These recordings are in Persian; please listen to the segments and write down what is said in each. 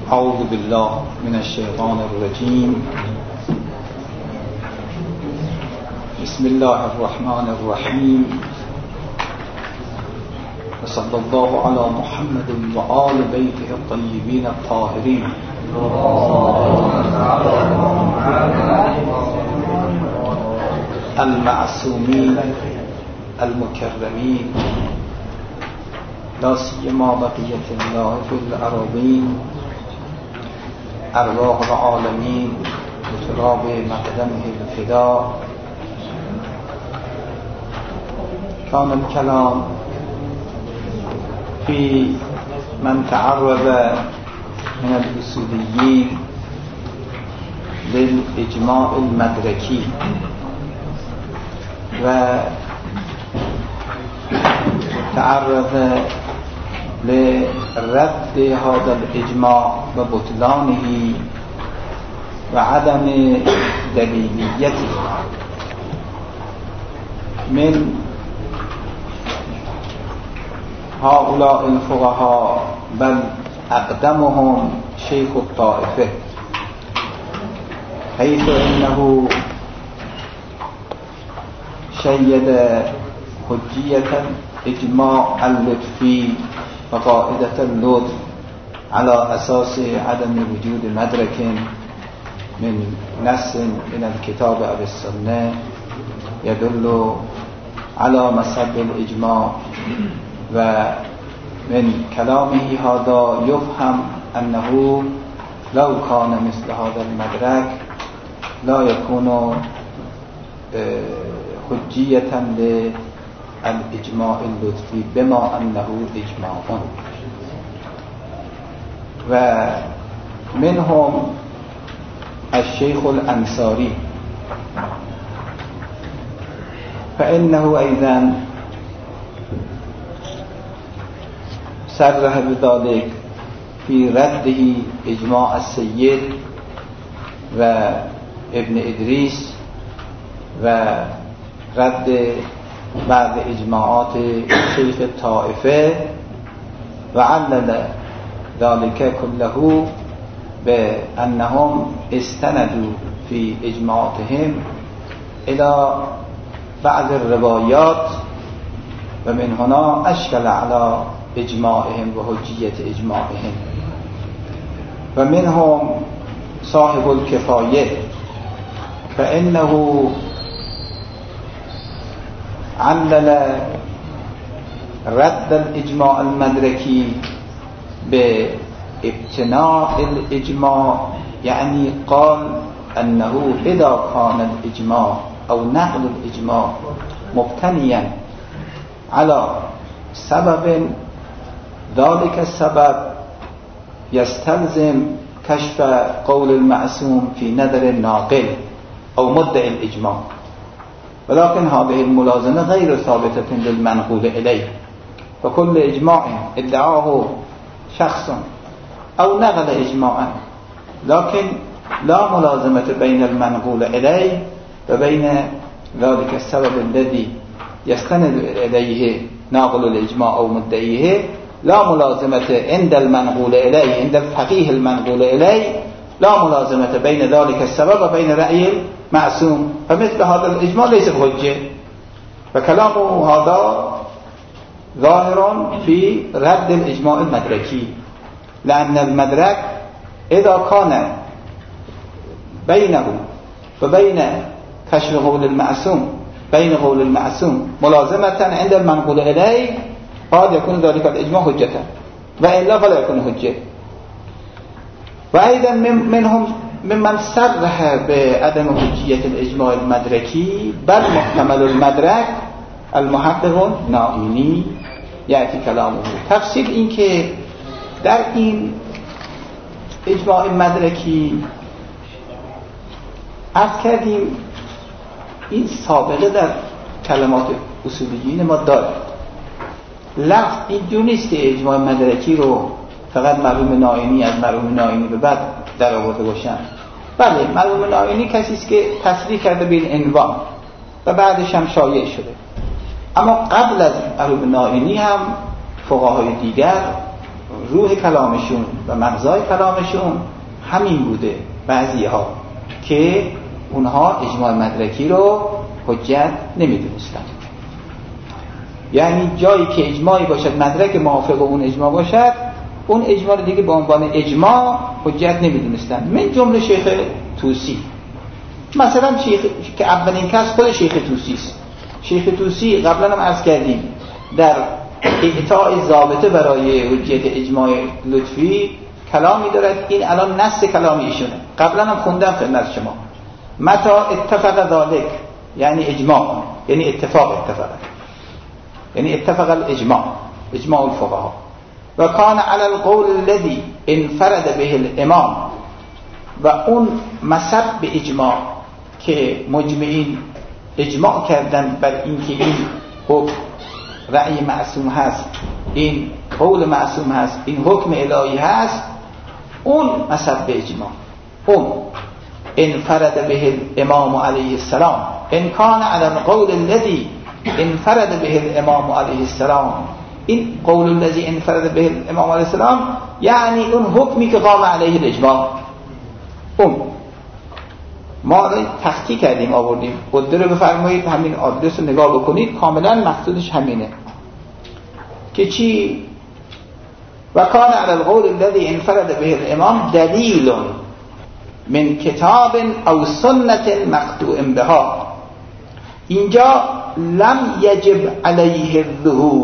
اعوذ بالله من الشیطان الرجیم. بسم الله الرحمن الرحیم و صلی الله علی محمد و آل بیته الطیبین الطاهرین المعصومین المکرمین لا سیما بقیة الله فی الأراضین ارواح العالمین بتراب مقدمه الفدا. كان الكلام في من تعرض من الأصوليين للإجماع المدركي وتعرض لرد هذا الإجماع وبطلانه وعدم دليليته من هؤلاء الفقهاء، بل أقدمهم شيخ الطائفة، حيث إنه شيد حجية إجماع اللطفي وقاعدة اللطف على أساس عدم وجود مدرك من نص من الكتاب أو السنة يدل على مسبب الإجماع. ومن كلامه هذا يفهم أنه لو كان مثل هذا المدرك لا يكون حجية للإجماع اللطفي بما أنه إجماع. ومنهم الشيخ الأنصاري، فإنه أيضا صرح بذلك في رده إجماع السيد وابن إدريس ورد بعض إجماعات شيخ الطائفة، وعلل ذلك كله بأنهم استندوا في إجماعاتهم إلى بعض الروايات، ومن هنا أشكل على إجماعهم وحجية إجماعهم. ومنهم صاحب الكفاية، فإنه علل رد الإجماع المدركي بابتناء الإجماع، يعني قال أنه إذا كان الإجماع أو نقل الإجماع مبتنيا على سبب، ذلك السبب يستلزم كشف قول المعصوم في نظر الناقل أو مدعي الإجماع، ولكن هذه الملازمة غير ثابتة للمنقول إليه. فكل إجماع ادعاه شخص أو نقل إجماعا، لكن لا ملازمة بين المنقول إليه وبين ذلك السبب الذي يستند إليه ناقل الإجماع أو مدعيه، لا ملازمة عند المنقول إليه، عند الفقيه المنقول إليه لا ملازمة بين ذلك السبب وبين رأي المعصوم. فمثل هذا الإجماع ليس بحجة، فكلامه هذا ظاهر في رد الإجماع المدركي، لأن المدرك إذا كان بينه وبين كشف قول المعصوم بين قول المعصوم ملازمة عند المنقول إليه قد يكون ذلك الإجماع حجة، وإلا فلا يكون حجة. وأيضا منهم ممن صرح بعدم حجية الإجماع المدركي بل محتمل المدرك المحقق نائینی. یأتی کلامه. تفصیل این که در این اجماع مدرکی عرض کردیم این سابقه در کلمات اصولیین ما دارد. لفظ اینجور نیست که اجماع مدرکی رو فقط مرحوم نائینی از مرحوم نائینی به بعد در آورده باشن. بله، مرحوم نائینی کسی است که تصریح کرده به این عنوان و بعدش هم شایع شده، اما قبل از مرحوم نائینی هم فقهای دیگر روح کلامشون و مغزای کلامشون همین بوده بعضی ها که اونها اجماع مدرکی رو حجت نمیدونستن. یعنی جایی که اجماعی باشد مدرک موافق اون اجماع باشد، اون اجماع رو دیگه به عنوان اجماع حجت نمیدونستن. من جمله شیخ طوسی، مثلا شیخ که اولین کس خود شیخ طوسی است. شیخ طوسی قبلا هم عرض کردیم در اعطاء ضابطه برای حجیت اجماع لطفی کلامی دارد. این الان نص کلامی ایشونه، قبلا هم خوندم خدمت شما. متى اتفق ذلك یعنی اجماع، یعنی اتفاق، یعنی اتفق الاجماع، اجماع الفقهاء. و کان علی القول الذي انفرد به الامام، و اون مصب به اجماع که مجمعین اجماع کردن بر اینکه این حکم رأی معصوم هست، این قول معصوم هست، این حکم الهی هست، اون مصب به اجماع. اون انفرد به الامام علیه السلام، ان کان علی القول الذي انفرد به الامام علیه السلام. این قول الذي انفرد به الامام علیه السلام یعنی اون حکمی که قام علیه الاجماع. اون ما تحقیق کردیم آوردیم، قدر رو بفرمایید همین آدرس رو نگاه بکنید، کاملا مقصودش همینه که چی؟ و کان علی القول الذي انفرد به الامام دلیل من کتاب او سنت مقطوع بها. اینجا لم یجب علیه الظهور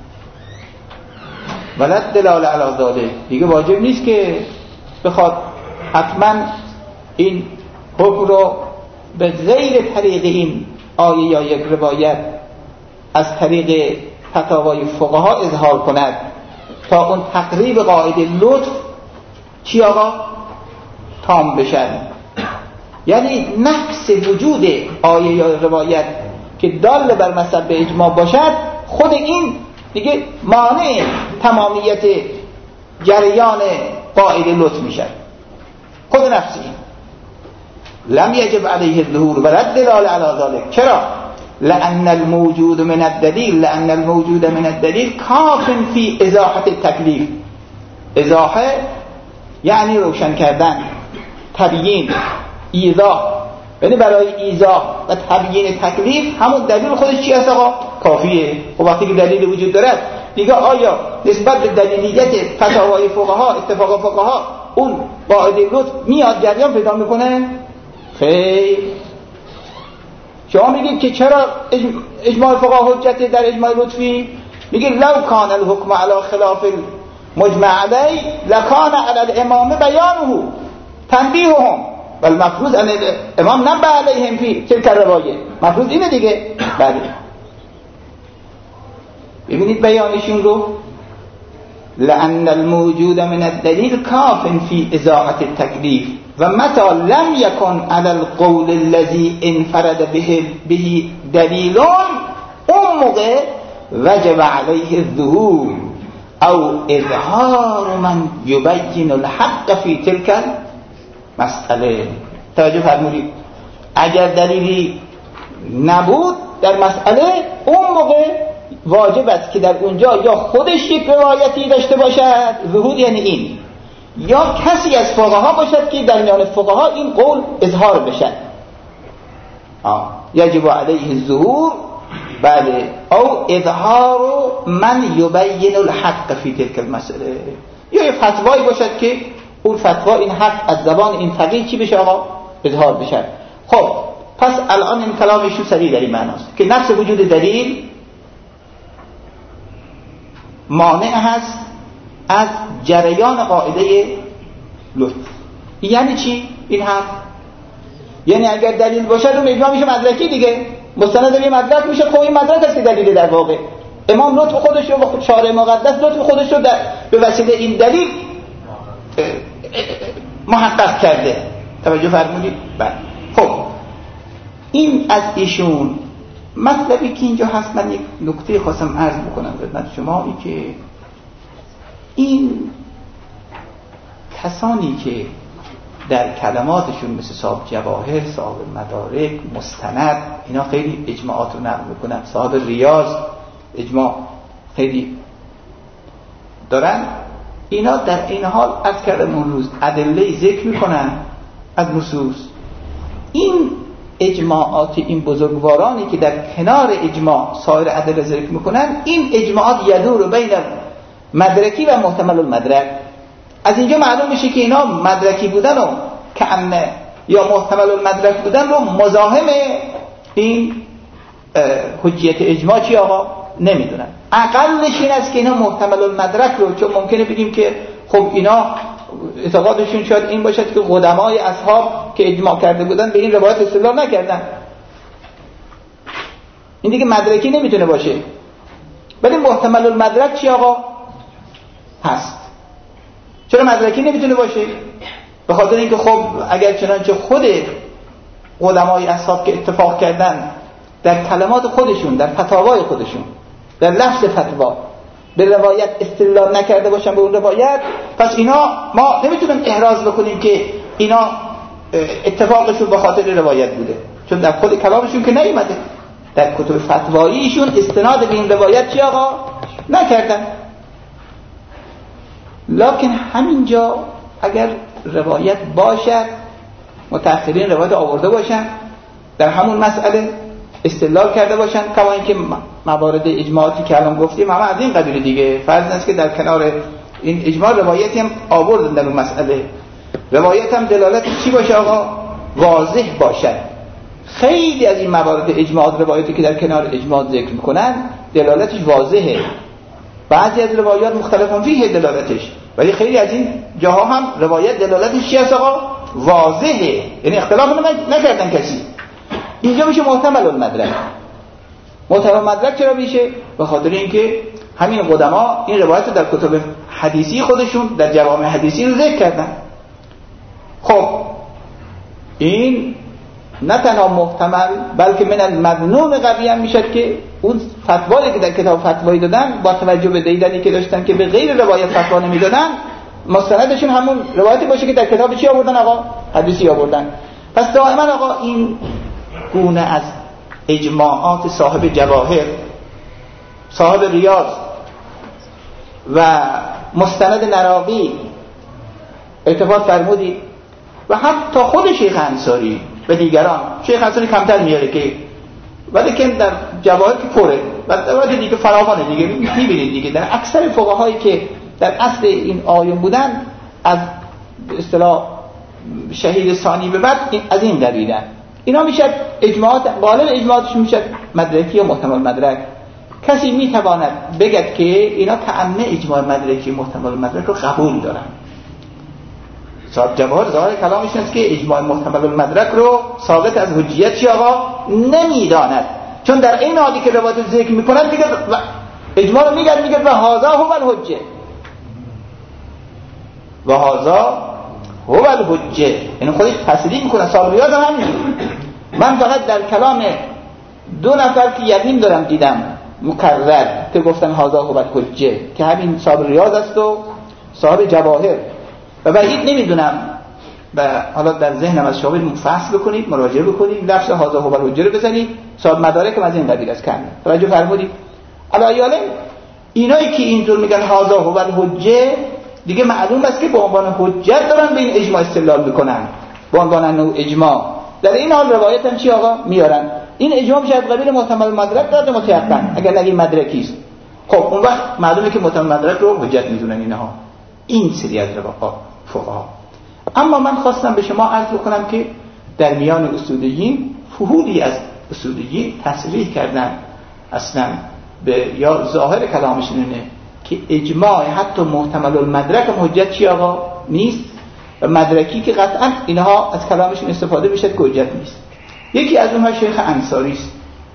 ولا دلال علی ذلک، دیگه واجب نیست که بخواد حتما این حکم رو به غیر طریق این آیه یا یک روایت از طریق فتاوای فقها اظهار کند تا اون تقریب قاعده لطف چی آقا؟ تام بشن. یعنی نفس وجود آیه یا روایت که دال بر مصب اجماع باشد، خود این دیگه مانع تمامیت جریان قاعده لطف میشد. خود نفس این لم یجب علیه الظهور ولا الدلال علی ذلك. چرا؟ لأن الموجود من الدلیل کاف فی ازاحه التکلیف. ازاحه یعنی روشن کردن، تبیین، ایضاح، یعنی برای ایضاح و تبیین تکلیف همون دلیل خودش چی هست آقا؟ کافیه. و وقتی که دلیل وجود دارد دیگه آیا نسبت به دلیلیت فتاوای فقها، اتفاق فقها، اون قاعده لطف میاد جریان پیدا میکنه؟ خیر. شما میگید که چرا اجماع فقها حجت در اجماع لطفی؟ میگید لو کان الحکم علی خلاف مجمع علی لکان علی الامام بیانه تنبیههم والمفروض ان الامام نبه علیهم فی تلک الروایه. مفروض اینه دیگه. بله ببینید بیانشون رو، لأن الموجود من الدلیل کاف فی ازاحه التکلیف و متى لم یکن علی القول الذی انفرد به دلیل، اون موقع وجب علیه الظهور او اظهار من یبین الحق فی تلک مسئله. توجه فرمودید؟ اگر دلیلی نبود در مسئله، اون موقع واجب است که در اونجا یا خودش یک روایتی داشته باشد، ظهور یعنی این، یا کسی از فقها باشد که در میان فقها این قول اظهار بشد. یجب علیه الظهور، بله، او اظهار من یبین الحق فی تلک المسئله، یا یه فتوایی باشد که اون فتوا، این حق از زبان این فقیه چی بشه آقا؟ اظهار بشه. خب پس الان این کلامشون سریع در این معناست که نفس وجود دلیل مانع هست از جریان قاعده لطف. یعنی چی این حرف؟ یعنی اگر دلیل باشه اون اجماع میشه مدرکی دیگه، مستند به مدرک میشه. خب این مدرک است که دلیل در واقع. امام لطف خودش رو با شارع مقدس لطف خودش رو به وسیله این دلیل محقق کرده. توجه فرمودید؟ بله. خب این از ایشون. مطلبی که اینجا هست، من یک نکته خواستم عرض بکنم خدمت شما، این که این کسانی که در کلماتشون مثل صاحب جواهر، صاحب مدارک، مستند، اینا خیلی اجماعات رو نقل میکنن، صاحب ریاض اجماع خیلی دارن، اینا در این حال از کردم اون روز ادله ذکر میکنن از نصوص. این اجماعات این بزرگوارانی که در کنار اجماع سایر ادله ذکر میکنن، این اجماعات یدور بین مدرکی و محتمل المدرک. از اینجا معلوم میشه که اینا مدرکی بودن و کأنه یا محتمل المدرک بودن رو مزاحم این حجیت اجماع چی آقا نمیدونن. اقلش این است که اینا محتمل المدرک رو، چون ممکنه بگیم که خب اینا اعتقادشون شاید این باشد که قدمای اصحاب که اجماع کرده بودن به این روایت استدلال نکردن، این دیگه مدرکی نمیتونه باشه. ولی محتمل المدرک چی آقا هست. چرا مدرکی نمیتونه باشه؟ به خاطر اینکه خب اگر چنانچه خود قدمای اصحاب که اتفاق کردن در کلمات خودشون، در فتاوای خودشون، در لفظ فتوا به روایت استدلال نکرده باشن به اون روایت، پس اینا ما نمیتونیم احراز بکنیم که اینا اتفاقشون به خاطر روایت بوده، چون در خود کلامشون که نیومده. در کتب فتواییشون استناد به این روایت چی آقا نکردن. لکن همینجا اگر روایت باشد، متأخرین روایت آورده باشن در همون مسئله استدلال کرده باشن، کما اینکه موارد اجماعاتی که الان گفتیم همه از این قبیل دیگه. فرض است که در کنار این اجماع روایتی هم آوردن در اون مسئله، روایت هم دلالتش چی باشه آقا واضح باشد. خیلی از این موارد اجماعات روایتی که در کنار اجماع ذکر میکنن دلالتش واضحه، بعضی از روایات مختلفن فیه دلالتش، ولی خیلی از این جاها هم روایت دلالتش چی است آقا واضحه، یعنی اختلاف نکردن کسی. اینجا میشه محتمل المدرک. محتمل المدرک چرا میشه؟ به خاطر اینکه همین قدما این روایت در کتب حدیثی خودشون در جوامع حدیثی رو ذکر کردن. خب این نه تنها محتمل بلکه من المظنون قوی هم میشد که اون فتوایی که در کتاب فتوایی دادن با توجه به دیدنی که داشتن که به غیر روایت فتوا نمیدادن، مستندشون همون روایتی باشه که در کتاب چی آوردن آقا حدیثی آوردن. پس دائما آقا این گونه از اجماعات صاحب جواهر، صاحب ریاض و مستند نراقی اتفاق فرمودی و حتی خود شیخ انصاری و دیگران، شیخ انصاری کمتر میاره که، ولی که در جواهر که پره و در دیگه فراوانه دیگه میبینید دیگه در اکثر فقهایی که در اصل این آیون بودن از اصطلاح شهید ثانی به بعد از این قبیلن. اینا میشد اجماعات، غالب اجماعاتش میشد مدرکی و محتمل مدرک. کسی میتواند بگد که اینا کأنه اجماع مدرکی محتمل مدرک رو قبول دارن. صاحب جواهر ظاهر کلامش است که اجماع محتمل المدرک رو ثابت از حجیت چی آقا نمیداند، چون در این حالی که روایت ذکر میکنن دیگه اجماع رو میگه و هذا هو الحجه، و هذا هو الحجه، یعنی خودش تصریح میکنه. صاحب ریاض هم همین. من فقط در کلام دو نفر که یقین دارم دیدم مکرر که گفتن هذا هو الحجه که همین صاحب ریاض است و صاحب جواهر، و بعید نمیدونم و حالا در ذهنم از شامل فحص بکنید، مراجعه بکنید، لفظ هذا هو الحجه رو بزنید، صاحب مدارک از این قبیل است کامل. توجه فرمودید؟ الایاله اینایی که اینطور میگن هذا هو الحجه دیگه معلوم است که به عنوان حجت دارن به این اجماع استدلال میکنن، به عنوان نوع اجماع. در این حال روایت هم چی آقا میارن؟ این اجماع میشه از قبیل محتمل مدرک داده متيقن، اگر نگی مدرکی است. خب اون وقت معلومه که محتمل مدرک رو حجت میدونن اینها، این سری از فقها. اما من خواستم به شما عرض بکنم که در میان اصولیین فهولی از اصولیین تصریح کردن اصلا به یا ظاهر کلامشون اینه که اجماع حتی محتمل المدرک هم حجت چی آقا نیست، و مدرکی که قطعا اینها از کلامشون استفاده میشه که حجت نیست. یکی از اونها شیخ انصاری است.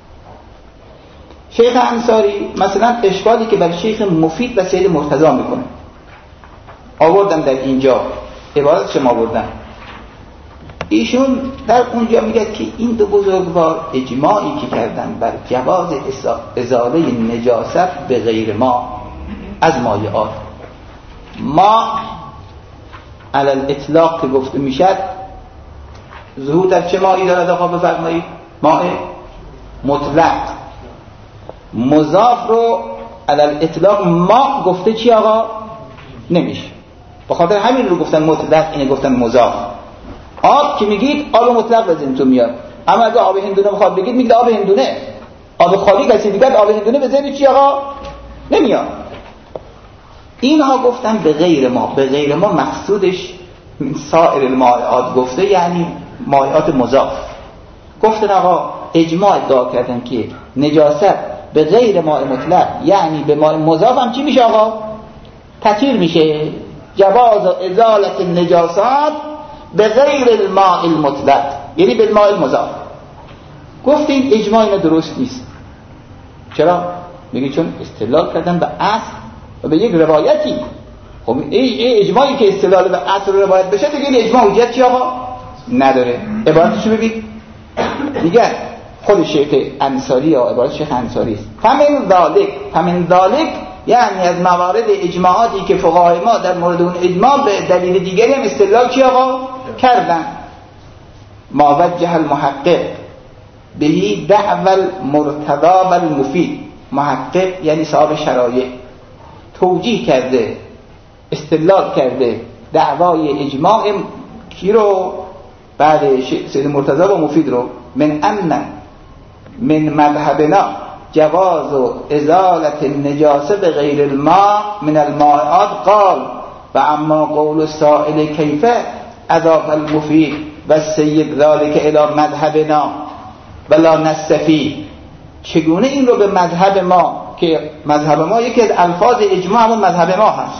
شیخ انصاری مثلا اشکالی که بر شیخ مفید و سید مرتضی میکنه آوردن در اینجا، عبارت شما آوردن. ایشون در اونجا میگه که این دو بزرگوار اجماعی که کردن بر جواز ازاله نجاست به غیر ما از مایعات، ما علی الاطلاق که گفته میشد ظهور در چه مایی دارد آقا بفرمایید؟ ماء مطلق. مضاف رو علی الاطلاق ما گفته چی آقا؟ نمیشه. به خاطر همین رو گفتن مطلق، اینه گفتن مضاف. آب که میگید آب مطلق بزنید تو میاد، اما اگه آب هندونه بخواد بگید میگید آب هندونه. آب خالی کسی دیگه آب هندونه بزنید چی آقا؟ نمیاد. اینها گفتن به غیر ما. به غیر ما مقصودش سایر المائعات گفته، یعنی مائعات مضاف. گفتن آقا اجماع ادعا کردن که نجاست به غیر ماء مطلق یعنی به ماء مضاف هم چی میشه آقا؟ تطهیر میشه. جواز ازالت النجاسات به غیر الماء المطلق یعنی به الماء المضاف. گفتیم اجماع اینا درست نیست. چرا؟ میگه چون استدلال کردن به اصل و به یک روایتی. خب این اجماعی که استدلال به اصل و روایت بشه دیگه این اجماع حجت چی آقا؟ نداره. عبارتشو ببین. میگه خود شیخ انصاری یا عبارت شیخ انصاری است. فمن ذالک یعنی از موارد اجماعاتی که فقهای ما در مورد اون اجماع به دلیل دیگری هم استدلال چی آقا؟ کردن. ما وجه المحقق بهی دعوى المرتضى و المفید. محقق یعنی صاحب شرایع توجیه کرده، استدلال کرده دعوای اجماع کی رو؟ بعد سید مرتضی و مفید رو. من مذهبنا جواز و ازالت النجاسه به غیر الماء من المائعات قال و اما قول السائل کیف اضاف المفید و سید ذالک الى مذهبنا ولا نستفی. چگونه این رو به مذهب ما، که مذهب ما یکی از الفاظ اجماع همون مذهب ما هست.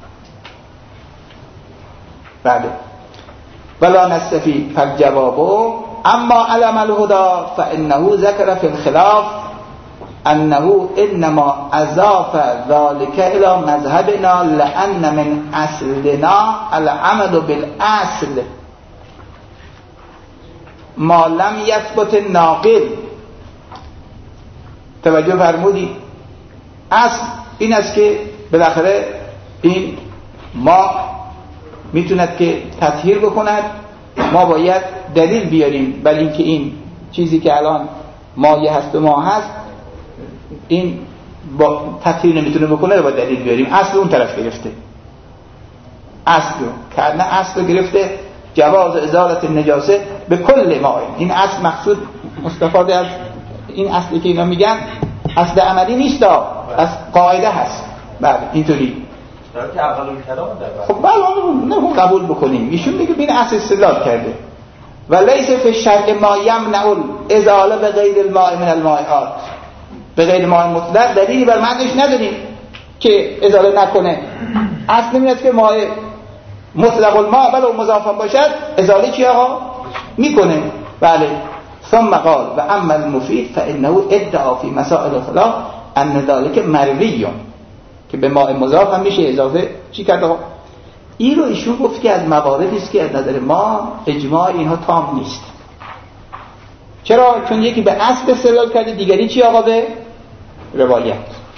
بله. ولا نستفی فالجواب اما علم الهدى فانه ذكر في الخلاف انه انما اضاف ذلك الى مذهبنا لان من اصلنا العمل بالاصل ما لم يثبت الناقل. توجه فرمودی؟ اصل این است که بالاخره این ما میتوند که تطهیر بکند، ما باید دلیل بیاریم، ولی اینکه این چیزی که الان مایه هست و ما هست این با تطهیر نمیتونه بکنه، با دلیل بیاریم. اصل اون طرف گرفته، اصل رو که اصل رو گرفته جواز ازالت النجاسه به کل ما. این اصل مقصود مستفاده از این اصلی که اینا میگن اصل عملی نیست، از قاعده هست. بله اینطوری که اول کلام در خب بله نه قبول بکنیم. ایشون میگه بین اصل استدلال کرده و لیس فی الشرع ما یمنع الازاله به غیر الماء من المائعات. به غیر ماء مطلق دلیلی بر معنیش نداریم که ازاله نکنه. اصل نمیاد که ماء مطلق الماء بله مضاف باشد ازاله چی آقا میکنه. بله. ثم قال و اما المفید فانه ادعا فی مسائل الخلاف ان ذلك مروی، که به ماء مضاف هم میشه اضافه چی کرد آقا؟ این رو ایشون گفت که از مواردی است که از نظر ما اجماع اینها تام نیست. چرا؟ چون یکی به اصل استدلال کرده، دیگری چی آقا؟ به روایت.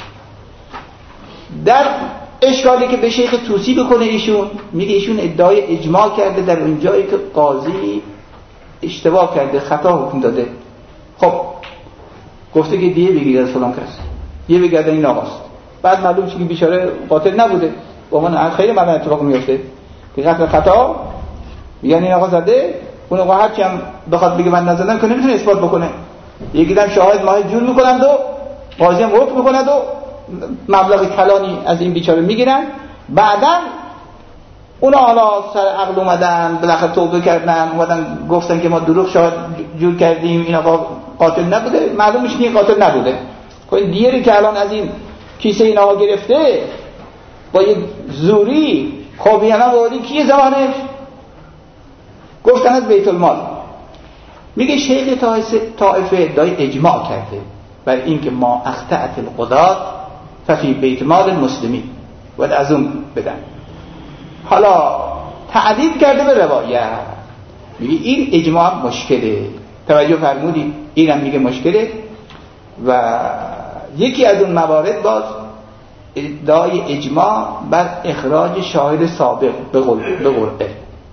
در اشکالی که به شیخ طوسی بکنه ایشون میگه ایشون ادعای اجماع کرده در اون جایی که قاضی اشتباه کرده، خطا حکم داده. خب گفته که دیگه بگید از فلان کس، یه بگید این آقاست. بعد معلوم شد که بیچاره قاتل نبوده. با من خیلی مدن اتفاق میفته که قتل خطا میگن این آقا زده، اون آقا هرچی هم بخواد بگه من نزدم که نمیتونه اثبات بکنه. یکی دم شاهد ماه جور میکنند و قاضی هم حکم میکند و مبلغ کلانی از این بیچاره میگیرن. بعدن اونا حالا سر عقل اومدن، بالاخره توبه کردن، اومدن گفتن که ما دروغ شاهد جور کردیم، این آقا قاتل نبوده. معلوم میشه این قاتل نبوده. خب این دیگری که الان از این کیسه این آقا گرفته با یک زوری خوابیانا بودی کیه زمانش؟ گفتن از بیت المال. میگه شیخ طائفه ادعای اجماع کرده بر اینکه ما اخطأت القضاة ففی بیت مال المسلمین و از اون بدن. حالا تعدیل کرده به روایت. میگه این اجماع مشکله. توجه فرمودی؟ اینم میگه مشکله. و یکی از اون موارد باز ادعای اجماع بر اخراج شاهد سابق به قرعه.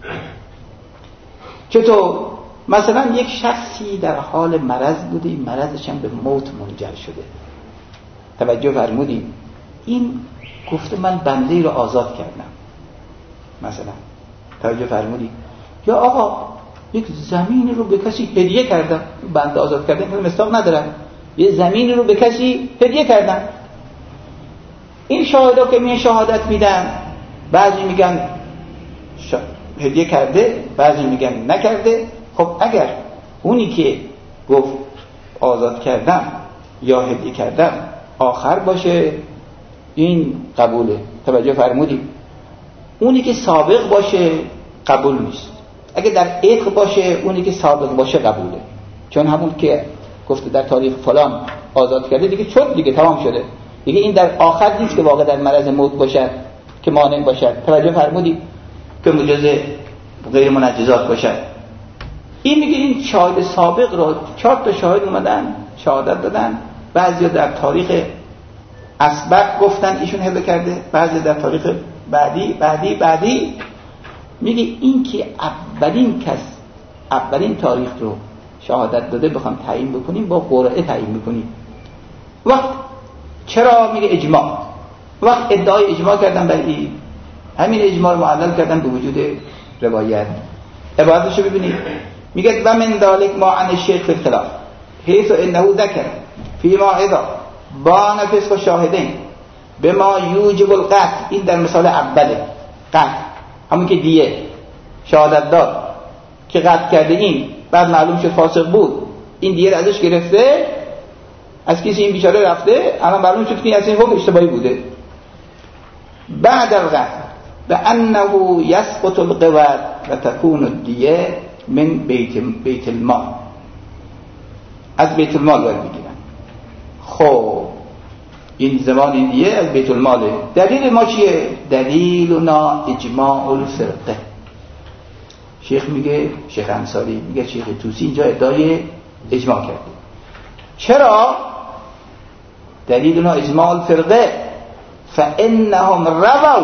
چطور؟ مثلا یک شخصی در حال مرض بوده، این مرضش هم به موت منجر شده. توجه فرمودید؟ این گفته من بنده رو آزاد کردم مثلا، توجه فرمودی؟ یا آقا یک زمین رو به کسی هدیه کردم، بنده آزاد کردن که مستاق ندارن، یه زمین رو به کسی هدیه کردم. این شاهدا که می شهادت میدن، بعضی میگن هدیه کرده، بعضی میگن نکرده. خب اگر اونی که گفت آزاد کردم یا هدیه کردم آخر باشه این قبوله، توجه فرمودی؟ اونی که سابق باشه قبول نیست. اگه در عتق باشه اونی که سابق باشه قبوله، چون همون که گفته در تاریخ فلان آزاد کرده دیگه شد دیگه، تمام شده دیگه. این در آخر نیست که واقع در مرض موت باشد که مانع باشد، توجه فرمودی؟ که مجاز غیر منجزات باشد. این میگه این شاهد سابق رو 4 تا شاهد اومدن شهادت دادن، بعضی در تاریخ اسبق گفتن ایشون هدیه کرده، بعضی در تاریخ بعدی میگه این که اولین تاریخ رو شهادت داده بخوام تعیین بکنیم با قرعه تعیین بکنیم. وقت چرا میگه اجماع؟ وقت ادعای اجماع کردن بر این، همین اجماع رو معلل کردن به وجود روایت. عبارتشو ببینید، میگه و من ذلک ما عن الشیخ فی الخلاف حیث انه ذکر فیما اذا بان فسق شاهدین بما یوجب القطع. این در مثال اوله قطع، همون که دیه شهادت داد که قطع کرده این، بعد معلوم شد فاسق بود، این دیه ازش گرفته، از کسی این بیچاره رفته، الان معلوم شد که این حکم اشتباهی بوده. بعد القطع بأنه يسقط القواد و تكون الدیه من بیت المال، از بیت المال باید بگیرن. خب این زمان این دیه از بیت الماله. دلیل ما چیه؟ دلیلنا اجماع الفرقه. شیخ میگه، شیخ انصاری میگه، شیخ طوسی اینجا ادعای اجماع کرده. چرا؟ دلیلنا اجماع الفرقه فانهم رووا.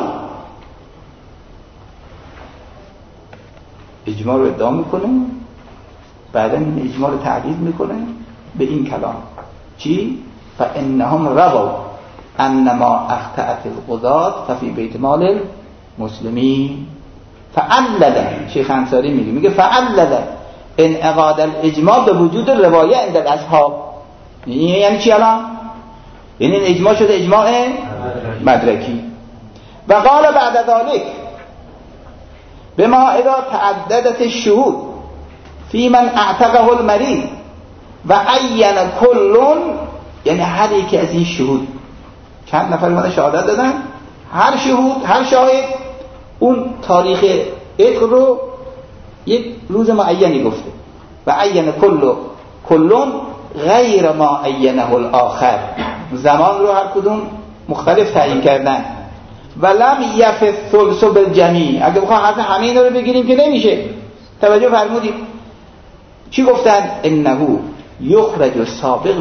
اجماع رو ادعا میکنه، بعدا این اجماع رو تعلیل میکنه به این کلام چی؟ فانهم رووا انما اخطأت القضاة ففي بیت مال المسلمین. فعلل، شیخ انصاری میگه فعلل انعقاد الاجماع به وجود روایه عند الاصحاب. یعنی چی الان؟ یعنی این اجماع شده اجماع مدرکی. و قال بعد ذلك بما اذا تعددت الشهود في من اعتقه المريض و عین كل، یعنی هر یکی از این شهود، چند نفر اومدن شهادت دادن، هر شهود، هر شاهد اون تاریخ عتق رو یک روز معینی گفته، و عین کلون غیر ما عینه الاخر، زمان رو هر کدوم مختلف تعیین کردن. ولم یف الثلث بالجمیع، اگه بخوام حرف همه اینا رو بگیریم که نمیشه. توجه فرمودید چی گفتن؟ انه یخرج السابق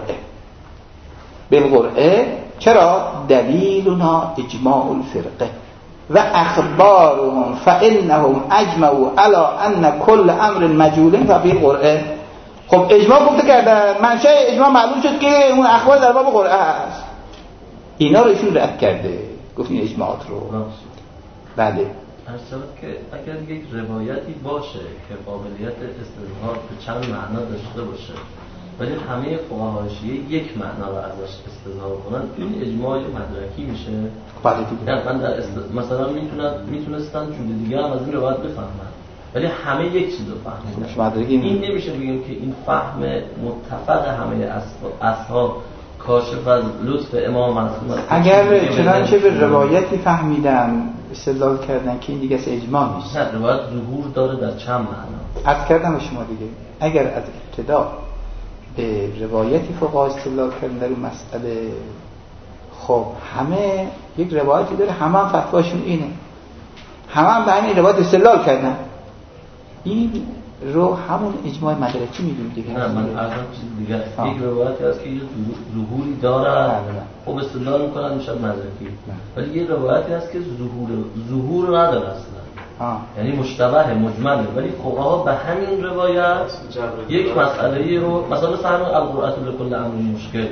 بالقرعه. چرا؟ دلیلنا اجماع الفرقه و اخبارهم فانهم اجمعوا على ان كل امر مجهول ففي القرعه. خب اجماع گفته کردن، منشأ اجماع معلوم شد که اون اخبار در باب قرعه است. اینا رو ایشون رد کرده، گفت این اجماعات رو. بله. ارشد که اگر یک روایتی باشه که قابلیت استدلال به چند معنا داشته باشه ولی همه فقهای شیعه یک معنا رو ازش استدلال کنن، این اجماع مدرکی میشه. بله دیگه. من در مثلا میتونستن چون دیگه هم از این روایت بفهمن ولی همه یک چیز رو فهمیدن. این نمیشه بگیم که این فهم متفق همه اصحاب کاشف از لطف امام معصوم است. اگر چنانچه به روایتی فهمیدن استدلال کردن که این دیگه اجماع نیست. نه، روایت ظهور داره در چند معنا. عرض کردم شما دیگه اگر از ابتدا به روایتی فقها استدلال کردن در این مسئله، خب همه یک روایتی داره، همه فتواشون اینه، همه به همین روایت استدلال کردن، این رو همون اجماع مدرکی میدونیم دیگه. نه، من ارزم چیز دیگه یک روایتی هست که یه ظهوری داره، خب استدلال میکنن میشد مدرکی، ولی یه روایتی هست که ظهور نداره اصلا، یعنی مشتبه مجمله، ولی فقها به همین روایت یک مسئله رو مثلا همون القرآن لکل امر مشکل،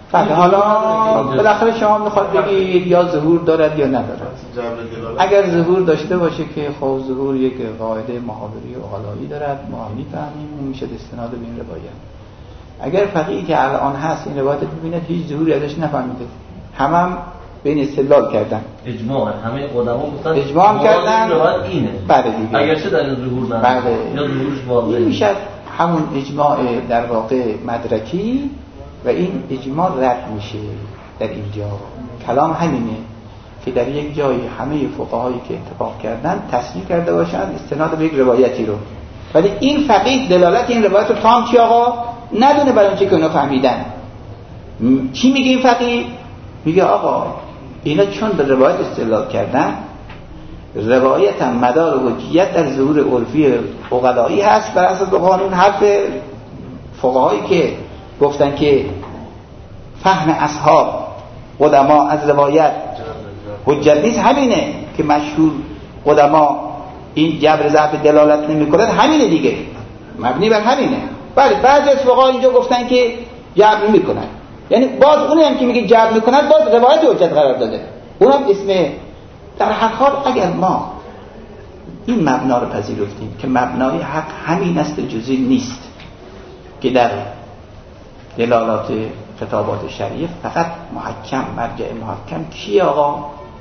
بله حالا بالاخره شما میخواد بگید یا ظهور دارد یا ندارد. اگر ظهور داشته باشه که خب ظهور یک قاعده محاوری و عقلایی دارد ما میفهمیم اون میشه استناد به این روایت. اگر فقیهی که الان هست این روایت ببیند هیچ ظهوری ازش نفهمیده، هم بین استدلال کردن اجماع همه قدما گفتن اجماع کردن اینه بله دیگه اگرچه در این ظهور نداره بله. یا ظهورش واضحه میشه همون اجماع در واقع مدرکی و این اجماع رد میشه. در اینجا کلام همینه که در یک جایی همه فقهایی که اتفاق کردن تصحیح کرده باشن استناد به یک روایتی رو، ولی این فقیه دلالت این روایت رو تام چی آقا ندونه برای اونچه که اونا فهمیدن. چی میگه این فقیه؟ میگه آقا اینا چون به روایت استدلال کردن، روایت هم مدار حجیت در ظهور عرفی عقلایی هست بر اساس قانون. حرف فقهایی که گفتن که فهم اصحاب قدما از روایت حجت نیست همینه که مشهور قدما این جبر ضعف دلالت نمی‌کند، همینه دیگه، مبنی بر همینه. بله بعضی از فقها اینجا گفتن که جبر می‌کنن، یعنی باز اونی هم که میگه جبر می‌کند باز روایت حجت قرار داده، اونم اسم. در هر حال اگر ما این مبنا رو پذیرفتیم که مبنای حق همین است جزئی نیست که در دلالات خطابات شریعه فقط محکم مرجع محکم کیه آقا؟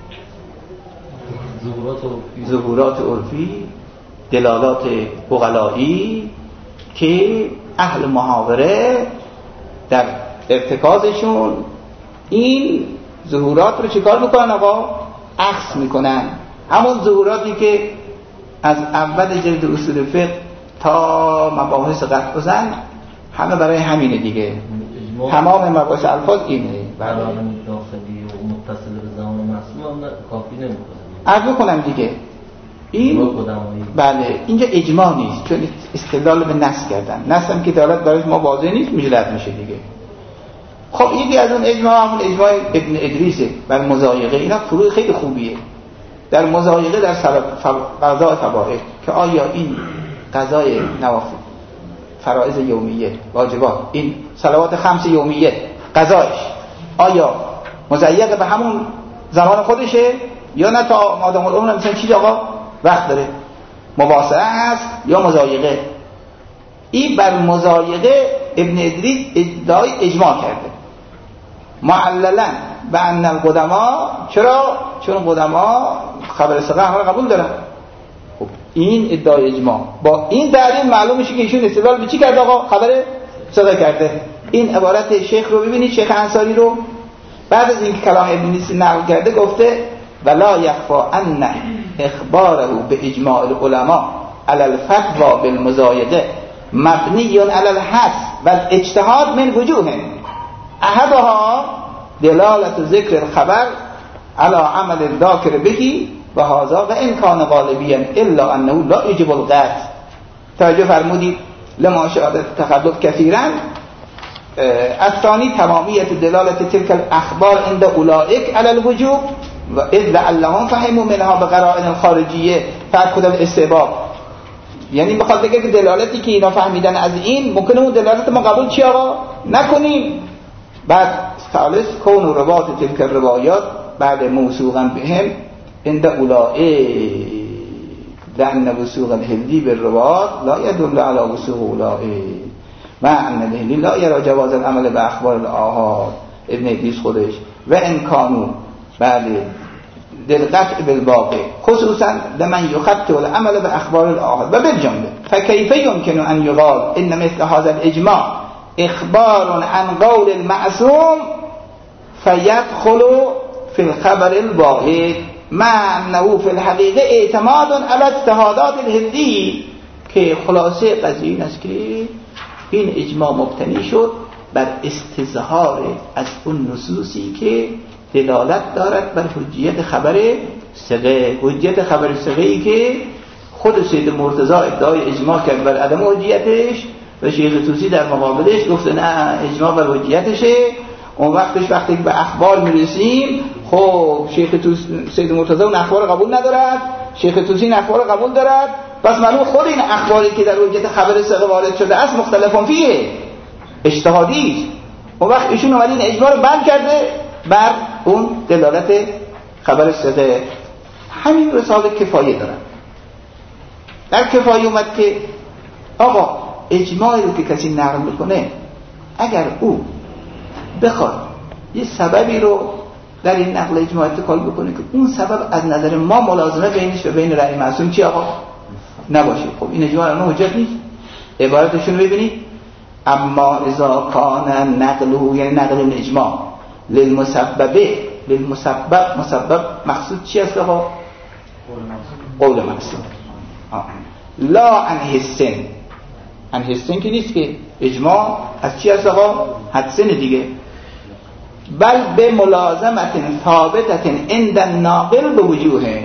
ظهورات عرفی، دلالات عقلایی که اهل محاوره در ارتکازشون این ظهورات رو چیکار میکنن آقا؟ اخذ میکنن. همون ظهوراتی که از اول جلد اصول فقه تا مباحث قطع و زن همه برای همینه دیگه، تمام مباحث الفاظ اینه. برای داخلی و متصل به زمان معصوم هم کافی نمیکنه. عرض کنم دیگه این بله اینجا اجماع نیست چون استدلال به نص کردن، نص هم که دلالت برای ما واضح نیست میشه رد میشه دیگه. خب یکی از اون اجماع همون اجماع ابن ادریسه بر مضایقه. اینا فروع خیلی خوبیه در مضایقه در قضاء فوائد که آیا این قضای نوافل فرائض یومیه واجبات این صلوات 5 یومیه قضایش آیا مضایقه به همون زمان خودشه یا نه تا مادام العمر مثلا چیز آقا وقت داره مباصره هست یا مضایقه. این بر مضایقه ابن ادریس ادعای اجماع کرده معللا به ان القدما. چرا؟ چون قدما خبر ثقه همه قبول دارن. خب این ادعای اجماع با این دلیل معلوم میشه که ایشون استدلال به چی کرده آقا؟ خبر ثقه کرده. این عبارت شیخ رو ببینید، شیخ انصاری رو بعد از اینکه کلام ابن ادریس نقل کرده گفته ولا یخفا ان اخباره به اجماع العلماء علی الفتوا بالمضایقه مبنی علی الحث و الاجتهاد من وجوه احدها دلالت ذکر الخبر على عمل الذاکر بهی و هذا و ان کان غالبیا الا انه لا یجب القطع. توجه فرمودید لما شهادت تخلف کثیرا. الثانی تمامیت دلالت تلك الاخبار عند اولئک علی الوجوب و اذ لعلهم فهموا منها بقرائن الخارجیه فاخذ الاستحباب. یعنی بخواد بگه که دلالتی که اینا فهمیدن از این ممکنه اون دلالت ما قبول چی آقا نکنیم. بعد ثالث کون روات تلك الروایات بعد موثوقا بهم عند اولئک لأن وثوق الهندی بالروات لا يدل على وثوق اولئک مع ان الهندی لا يرى جواز العمل باخبار الاحاد. ابن ادریس خودش و ان کانوا بله دلقطع بالواقع خصوصا لمن يخطئ العمل باخبار الاحاد و بالجمله فكيف يمكن ان يقال ان مثل هذا الاجماع اخبار عن قول المعصوم فيدخل في الخبر الواحد مع انه في الحقيقه اعتماد على اجتهادات الهندی. که خلاصه قضیه این است که این اجماع مبتنی شد بر استظهار از اون نصوصی که دلالت دارد بر حجیت خبر ثقه. حجیت خبر ثقه ای که خود سید مرتضی ادعای اجماع کرد بر عدم حجیتش و شیخ طوسی در مقابلش گفت نه اجماع بر حجیتشه. اون وقتی به اخبار میرسیم خب شیخ طوسی سید مرتضی اون اخبار قبول ندارد، شیخ طوسی این اخبار قبول دارد. پس معلوم خود این اخباری که در حجیت خبر ثقه وارد شده است مختلفون فیه اجتهادی است. اون وقت ایشون اومد این اجماع رو بند کرده بر اون دلالت خبر صدق. همین رساله کفایه دارن. در کفایه اومد که آقا اجماعی رو که کسی نقل میکنه اگر او بخواد یه سببی رو در این نقل اجماع اتکال بکنه که اون سبب از نظر ما ملازمه بینش و بین رأی معصوم چی آقا نباشه، خب این اجماع اون حجت نیست. عبارتشون رو ببینید: اما اذا کان نقله، یعنی نقل الاجماع، مسبب مقصود چی است آقا؟ قول معصوم. لا عن حسن. عن حسن که نیست که اجماع از چی است آقا؟ حدسن دیگه. بل به ملازمت ثابتت عند الناقل به وجوه.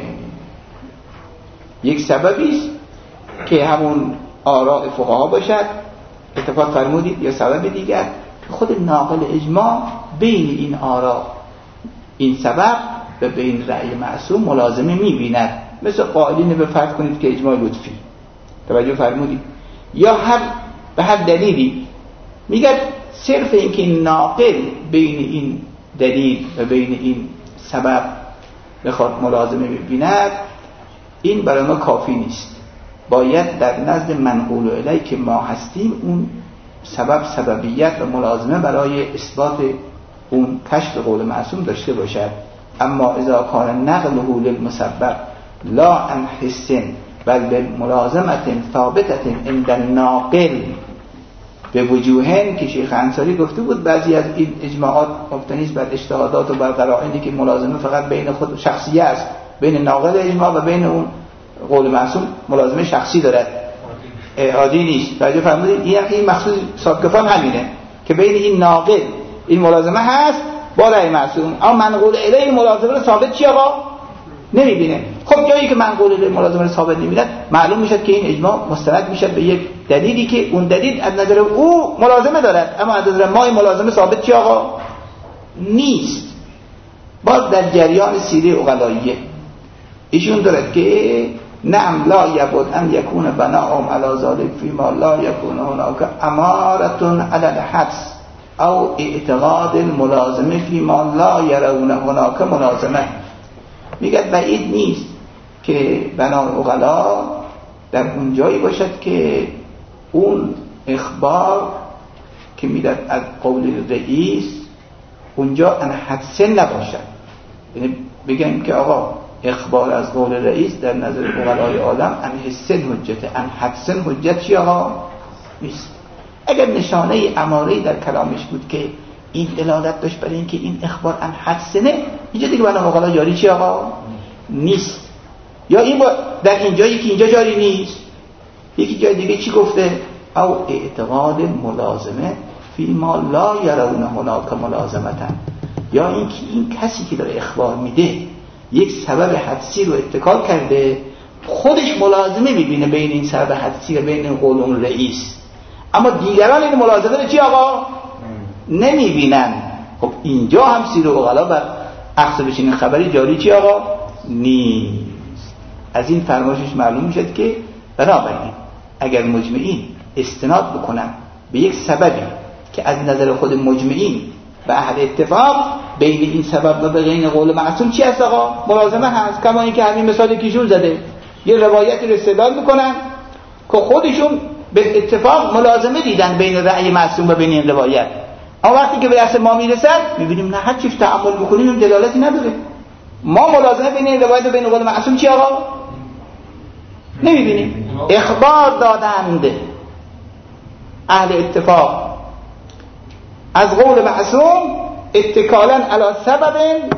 یک سببی است که همون آراء فقها باشد، اتفاق فرمودید، یا سبب دیگر که خود ناقل اجماع بین این آراء، این سبب و بین رأی معصوم ملازمه می‌بیند. مثل قائلین به فرض کنید که اجماع لطفی، توجه فرمودید، یا به هر دلیلی میگه صرف این که ناقل بین این دلیل و بین این سبب بخواد ملازمه ببیند، این برای ما کافی نیست. باید در نزد منقول الیه که ما هستیم اون سببیت و ملازمه برای اثبات اون کشف قول معصوم داشته باشد. اما اذا کان نقله للمسبب لا عن حس بل بالملازمه ثابته عند الناقل به وجوهن، که شیخ انصاری گفته بود بعضی از این اجماعات مبتنی است بر اجتهادات و بر قرائنی که ملازمه فقط بین خود شخصیه است، بین ناقل اجماع و بین اون قول معصوم ملازمه شخصی دارد، عادی نیست. توجه فرمودید؟ این مقصود صادقان همینه که بین این ناقل این ملازمه هست با رأی معصوم، اما منقول الیه ملازمه رو ثابت چی آقا نمیبینه. خب جایی که منقول الیه ملازمه رو ثابت نمیبیند، معلوم میشه که این اجماع مستند میشه به یک دلیلی که اون دلیل از نظر او ملازمه دارد، اما از نظر ما این ملازمه ثابت چی آقا نیست. باز در جریان سیره عقلاییه ایشون دارد که نعم لا یبود ان یکون بناهم علی ذلک فیما لا یکون هناک امارة علی الحدس او اعتقاد الملازمه فیما لا یرون هناک ملازمه. میگه بعید نیست که بنای عقلا در اون جایی باشد که اون اخبار که میداد از قول رئیس اونجا ان حدسن نباشد. یعنی بگیم که آقا اخبار از قول رئیس در نظر عقلای عالم ان حسن حجته، ان حدسن حجت چی آقا نیست. اگر نشانه اماره‌ای در کلامش بود که این دلالت داشت برای اینکه این اخبار ان حدسنه، اینجا دیگه بنا عقلا جاری چی آقا نیست. یا این در این جایی که اینجا جاری نیست، یکی جای دیگه چی گفته؟ او اعتقاد ملازمه فیما لا یرون هناک ملازمتا، یا اینکه این کسی که داره اخبار میده یک سبب حدسی رو اتکال کرده، خودش ملازمه میبینه بین این سبب حدسی و بین این قول اون رئیس، اما دیگران این ملازمه رو چی آقا نمیبینن. خب اینجا هم سیر و عقلا بر اخذ بچین خبری جاری چی آقا نیست. از این فرمایشش معلوم میشد که بنابراین اگر مجمعین استناد بکنن به یک سببی که از نظر خود مجمعین به اهل اتفاق بین این سبب و بین قول معصوم چی هست آقا ملازمه هست، کما اینکه همین مثالی که ایشون زده یه روایتی رو استدلال میکنن که خودشون به اتفاق ملازمه دیدن بین رأی معصوم و بین این روایت، اما وقتی که به دست ما میرسن میبینیم نه، هر چیز تعامل بکنیم این دلالتی نداره. ما ملازمه بین این روایت و بین قول معصوم چی آقا نمیبینیم. اخبار دادند اهل اتفاق از قول معصوم اتکالا علی سبب،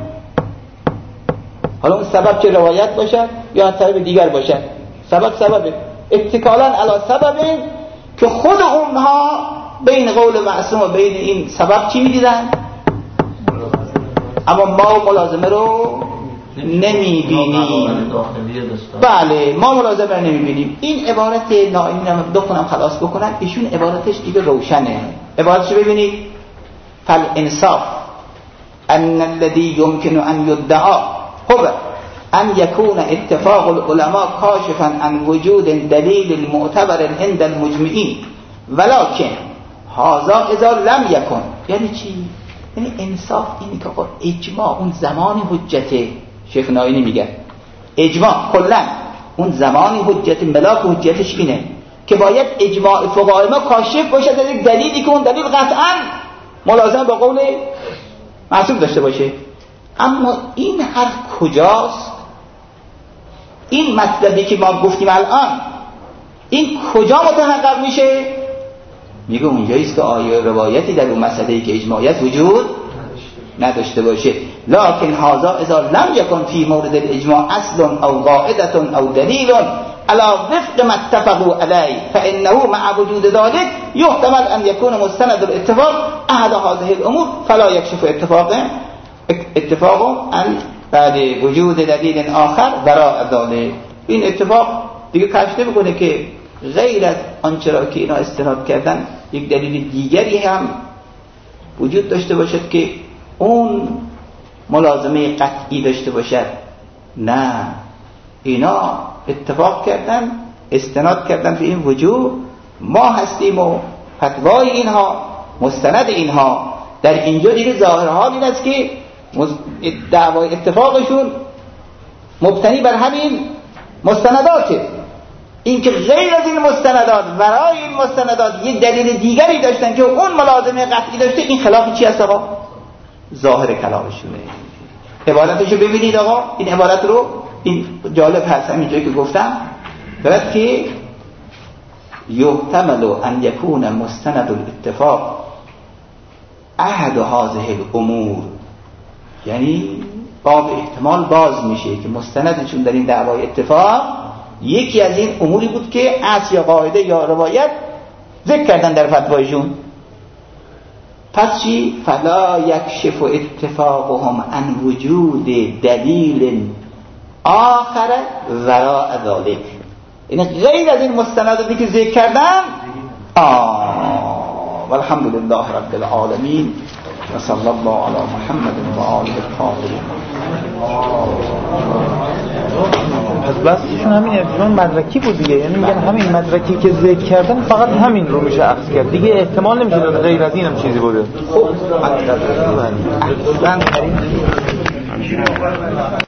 حالا اون سبب چه روایت باشد یا سبب دیگر باشد، سبب اتکالا علی سبب که خود اونها بین قول معصوم و بین این سبب چی میدیدن، اما ما ملازمه رو نمیبینیم. بله ما ملازمه رو نمیبینیم. این عبارت ناینم بخونم خلاص بکنم، ایشون عبارتش دیگه روشنه. عبارتش ببینید: فالانصاف ان الذي يمكن ان يدعى هو ان يكون اتفاق العلماء كاشفا عن وجود دليل معتبر عند المجمعين ولكن هذا اذا لم يكن یعنی چی؟ یعنی انصاف اینه که اجماع اون زمانی حجته. شیخ ناینی میگه اجماع کلا اون زمانی حجت، ملاک حجتش اینه که باید اجماع فقهای ما کاشف باشه از یک دلیلی که اون دلیل قطعا ملازم با قول معصوم داشته باشه. اما این حرف کجاست؟ این مطلبی که ما گفتیم الان این کجا متحقق میشه؟ میگه اونجاییست که آیه روایتی در اون مسئله که اجماعیت وجود نداشته باشه. لكن هذا اذا لم يكن في مورد الاجماع اصل او قاعده او دلیل على وفق ما اتفقوا عليه فانه مع وجود ذلك يحتمل ان يكون مستند الاتفاق احد هذه الامور فلا يكشف اتفاق عن بعد وجود دلیل آخر وراء ذلك. این اتفاق دیگه کشف نمیکنه که غیر از آنچه را که اینا استناد کردن یک دلیل دیگری هم وجود داشته باشد که اون ملازمه قطعی داشته باشد. نه، اینا اتفاق کردن، استناد کردن به این وجود ما هستیم و فتوای اینها مستند اینها. در اینجا دیگه ظاهر حال این است که دعوای اتفاقشون مبتنی بر همین مستنداته. این که غیر از این مستندات ورای این مستندات یک دلیل دیگری داشتن که اون ملازمه قطعی داشته، این خلاف چی است آقا؟ ظاهر کلامشونه. عبارتشو ببینید آقا، این عبارت رو، این جالب هست همینجایی که گفتم برد که یحتمل ان یکون مستند الاتفاق احد هذه الامور، یعنی باب احتمال باز میشه که مستندشون در این دعوای اتفاق یکی از این اموری بود که اصل یا قاعده یا روایت ذکر کردن در فتوایشون. پس چی؟ فلا یکشف اتفاقهم عن وجود دلیل آخر وراء ذلك. این غیر از این مستنداتی که ذکر کردن. والحمد لله رب العالمین و صلی الله علی محمد و آله الطاهرین. پس بحثشون همین ارتباط مدرکی بود دیگه، یعنی میگن همین مدرکی که ذکر کردن فقط همین رو میشه اخذ کرد دیگه، احتمال نمیشه داد غیر از این هم چیزی بوده. خب اصلا